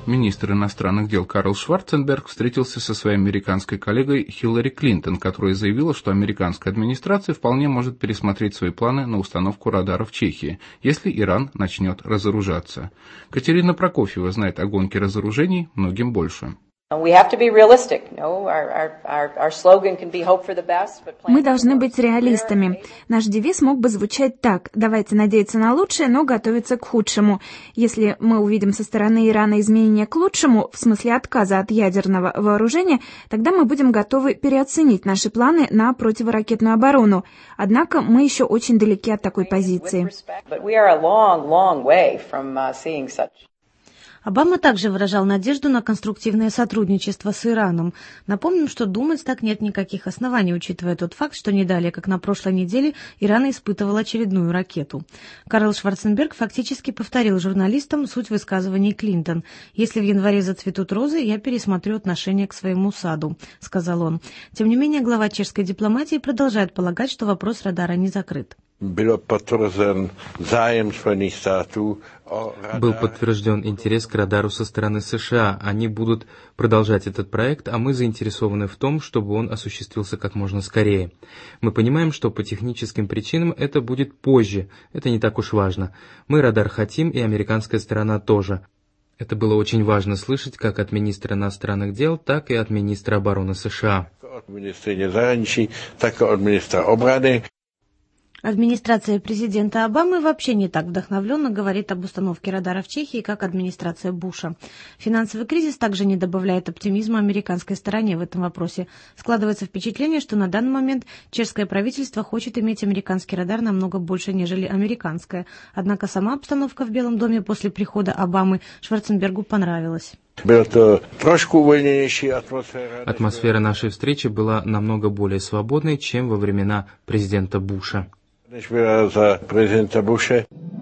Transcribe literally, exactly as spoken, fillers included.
Министр иностранных дел Карл Шварценберг встретился со своей американской коллегой Хиллари Клинтон, которая заявила, что американская администрация вполне может пересмотреть свои планы на установку радаров в Чехии, если Иран начнет разоружаться. Катерина Прокофьева знает о гонке разоружений многим больше. Мы должны быть реалистами. Наш девиз мог бы звучать так: давайте надеяться на лучшее, но готовиться к худшему. Если мы увидим со стороны Ирана изменения к лучшему, в смысле отказа от ядерного вооружения, тогда мы будем готовы переоценить наши планы на противоракетную оборону. Однако мы еще очень далеки от такой позиции. Обама также выражал надежду на конструктивное сотрудничество с Ираном. Напомним, что думать так нет никаких оснований, учитывая тот факт, что не далее, как на прошлой неделе, Иран испытывал очередную ракету. Карл Шварценберг фактически повторил журналистам суть высказываний Клинтон. «Если в январе зацветут розы, я пересмотрю отношение к своему саду», — сказал он. Тем не менее, глава чешской дипломатии продолжает полагать, что вопрос радара не закрыт. Был подтвержден интерес к радару со стороны США. Они будут продолжать этот проект, а мы заинтересованы в том, чтобы он осуществился как можно скорее. Мы понимаем, что по техническим причинам это будет позже. Это не так уж важно. Мы радар хотим, и американская сторона тоже. Это было очень важно слышать как от министра иностранных дел, так и от министра обороны США. От министра zahraničí, так и от министра обороны. Администрация президента Обамы вообще не так вдохновленно говорит об установке радара в Чехии, как администрация Буша. Финансовый кризис также не добавляет оптимизма американской стороне в этом вопросе. Складывается впечатление, что на данный момент чешское правительство хочет иметь американский радар намного больше, нежели американское. Однако сама обстановка в Белом доме после прихода Обамы Шварценбергу понравилась. Атмосфера нашей встречи была намного более свободной, чем во времена президента Буша. За президента Буша.